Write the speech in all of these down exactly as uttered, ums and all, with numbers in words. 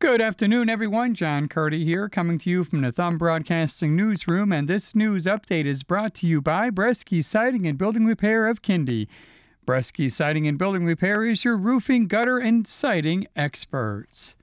Good afternoon, everyone. John Curdy here, coming to you from the Thumb Broadcasting Newsroom, and this news update is brought to you by Bresky Siding and Building Repair of Kindy. Bresky Siding and Building Repair is your roofing, gutter, and siding experts.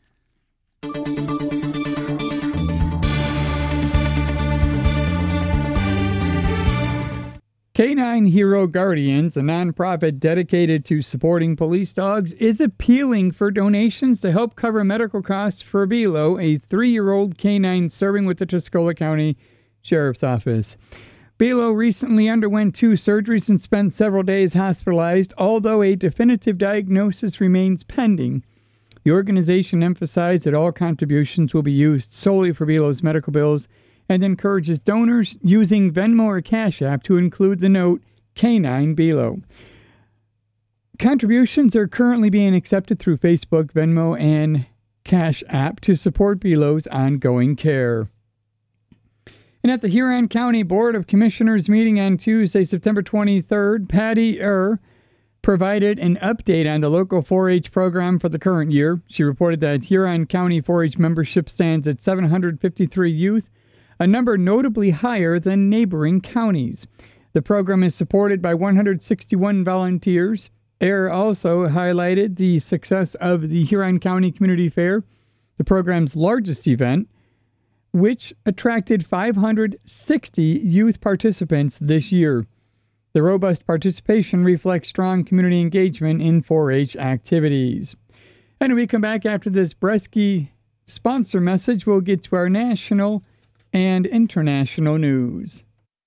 Canine Hero Guardians, a nonprofit dedicated to supporting police dogs, is appealing for donations to help cover medical costs for Bilo, a three-year-old canine serving with the Tuscola County Sheriff's Office. Bilo recently underwent two surgeries and spent several days hospitalized, although a definitive diagnosis remains pending. The organization emphasized that all contributions will be used solely for Bilo's medical bills and encourages donors using Venmo or Cash App to include the note Canine Bilo. Contributions are currently being accepted through Facebook, Venmo, and Cash App to support Bilo's ongoing care. And at the Huron County Board of Commissioners meeting on Tuesday, September twenty-third, Patty Err provided an update on the local four H program for the current year. She reported that Huron County four H membership stands at seven hundred fifty-three youth, a number notably higher than neighboring counties. The program is supported by one hundred sixty-one volunteers. Err also highlighted the success of the Huron County Community Fair, the program's largest event, which attracted five hundred sixty youth participants this year. The robust participation reflects strong community engagement in four H activities. And when we come back after this Bresky sponsor message, we'll get to our national and international news.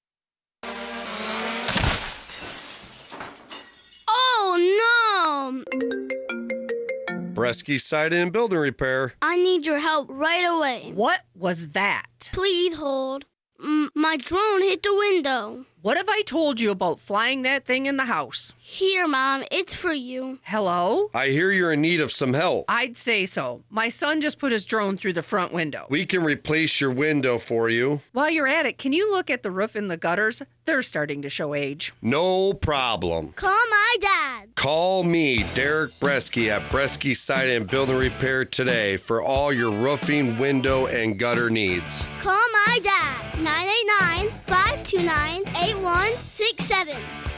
Oh, no! Bresky Siding and Building Repair. I need your help right away. What was that? Please hold. M- my drone hit the window. What have I told you about flying that thing in the house? Here, Mom. It's for you. Hello? I hear you're in need of some help. I'd say so. My son just put his drone through the front window. We can replace your window for you. While you're at it, can you look at the roof and the gutters? They're starting to show age. No problem. Call my dad. Call me, Derek Bresky, at Bresky Siding and Building Repair today for all your roofing, window, and gutter needs. Call my dad. nine eight nine, five two nine, eight one six seven.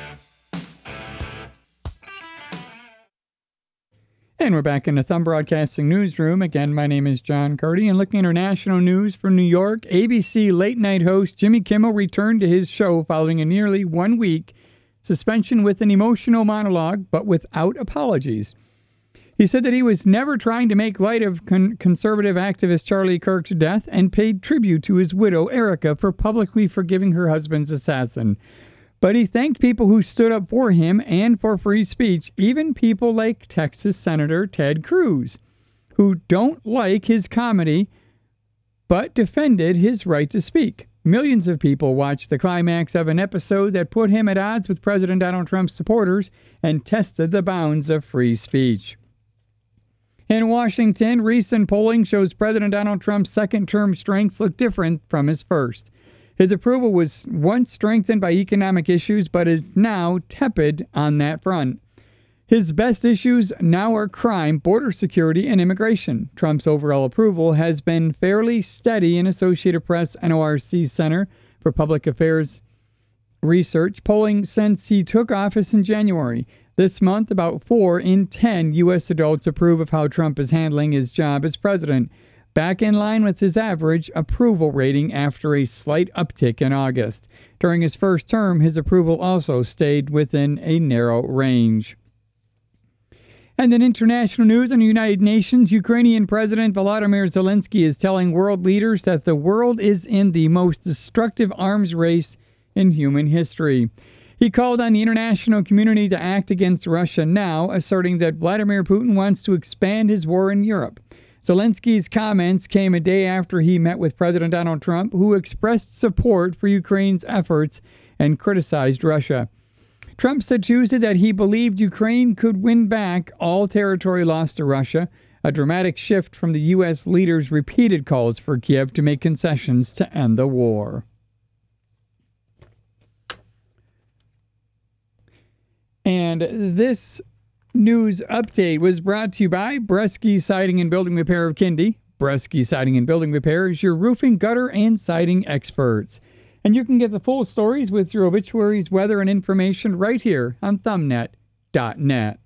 And we're back in the Thumb Broadcasting Newsroom. Again, my name is John Curdy, and looking at international news from New York, A B C late-night host Jimmy Kimmel returned to his show following a nearly one-week suspension with an emotional monologue, but without apologies. He said that he was never trying to make light of con- conservative activist Charlie Kirk's death and paid tribute to his widow, Erica, for publicly forgiving her husband's assassin. But he thanked people who stood up for him and for free speech, even people like Texas Senator Ted Cruz, who don't like his comedy, but defended his right to speak. Millions of people watched the climax of an episode that put him at odds with President Donald Trump's supporters and tested the bounds of free speech. In Washington, recent polling shows President Donald Trump's second-term strengths look different from his first. His approval was once strengthened by economic issues, but is now tepid on that front. His best issues now are crime, border security, and immigration. Trump's overall approval has been fairly steady in Associated Press N O R C Center for Public Affairs Research polling since he took office in January. This month, about four in ten U S adults approve of how Trump is handling his job as president, back in line with his average approval rating after a slight uptick in August. During his first term, his approval also stayed within a narrow range. And in international news, in the United Nations, Ukrainian President Volodymyr Zelensky is telling world leaders that the world is in the most destructive arms race in human history. He called on the international community to act against Russia now, asserting that Vladimir Putin wants to expand his war in Europe. Zelensky's comments came a day after he met with President Donald Trump, who expressed support for Ukraine's efforts and criticized Russia. Trump said Tuesday that he believed Ukraine could win back all territory lost to Russia, a dramatic shift from the U S leader's repeated calls for Kiev to make concessions to end the war. And this news update was brought to you by Bresky Siding and Building Repair of Kindy. Bresky Siding and Building Repair is your roofing, gutter, and siding experts. And you can get the full stories with your obituaries, weather, and information right here on thumbnet dot net.